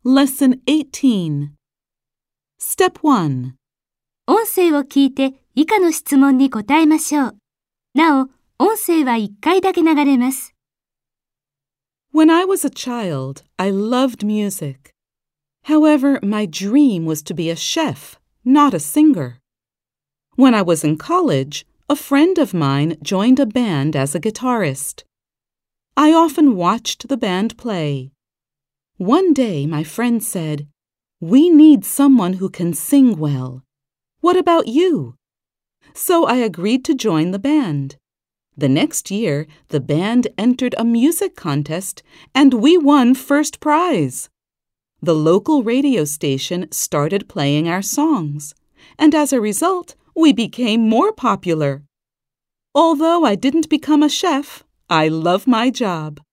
Lesson 18 Step 1 音声を聞いて以下の質問に答えましょう。なお、音声は1回だけ流れます。 When I was a child, I loved music. However, my dream was to be a chef, not a singer. When I was in college, a friend of mine joined a band as a guitarist. I often watched the band play. One day, my friend said, "We need someone who can sing well. What about you?" So I agreed to join the band. The next year, the band entered a music contest and we won first prize. The local radio station started playing our songs, and as a result, we became more popular. Although I didn't become a chef, I love my job.